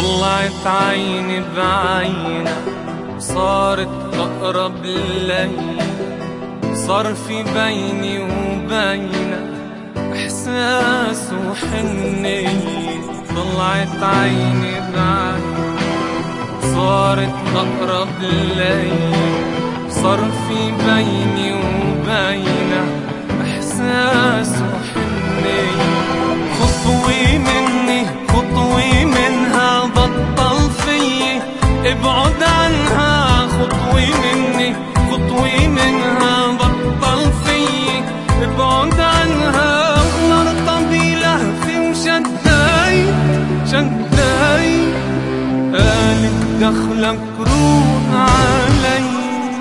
طلعت عيني بعينك وصارت أقرب الليل، صار في بيني وبينك إحساس وحنية. طلعت عيني بعينك صارت أقرب الليل، صار في بيني وبينك إحساس وحنية. خطوة مني خطوة منها بطل فيي ابعد عنها، خطوة مني خطوة منها بطل فيي ابعد عنها. مرتبي لهفي وشداي شداي قالت دخلك روح علي.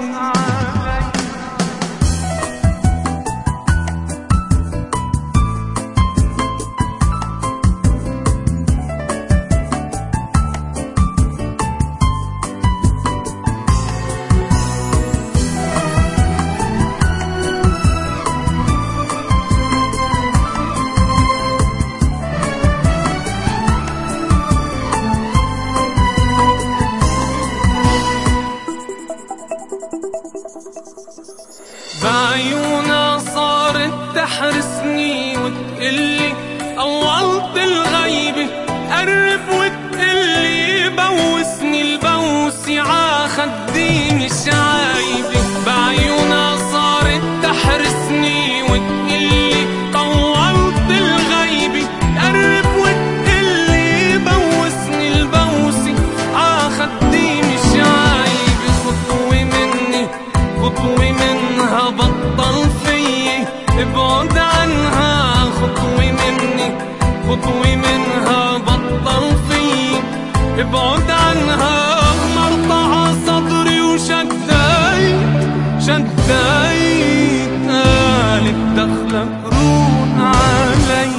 بعيونها صارت تحرسني وتقلي طولت الغيبة، قرب وتقلي بوسني البوس عاخديني شعايبة. بعيونها صارت تحرسني وتقلي طولت الغيبة، قرب وتقلي بوسني البوس عاخديني شعايبة. خطوة مني خطوة منها بطل فيي ابعد عنها، خطوة مني خطوة منها بطل فيي ابعد عنها. مرطع صدري وشداي شداي قالت دخلك روح علي.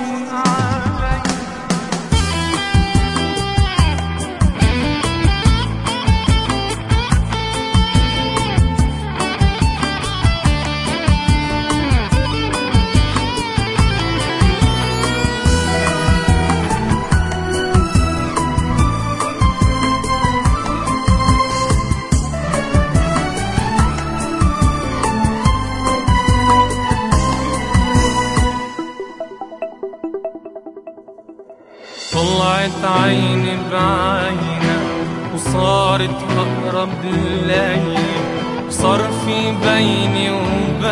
طلعت عيني بعينك وصارت أقرب الليل، صار في بيني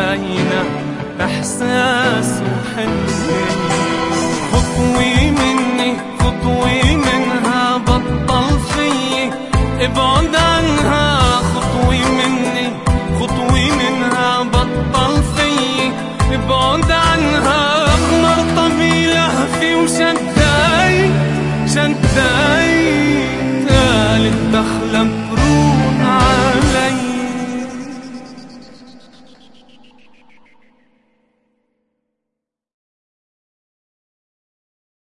وبينك إحساس وحنية. خطوة مني